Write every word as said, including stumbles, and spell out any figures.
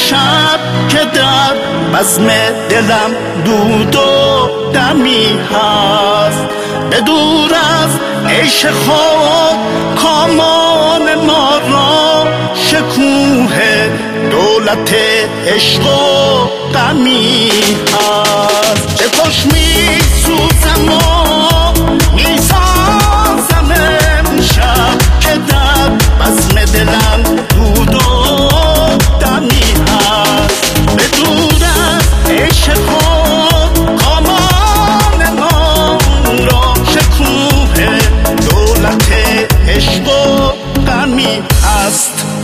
شب که در بزم دلم دود و دمی هست، به دور از عیش خود کامان ما را شکوه دولت عشق و غمی هست. چه خوش می سوزم و می سازم امشب که در بزم دلم دود و دمی هست، به دور از عشق خود کامان ما را شکوه دولت عشق و غمی هست.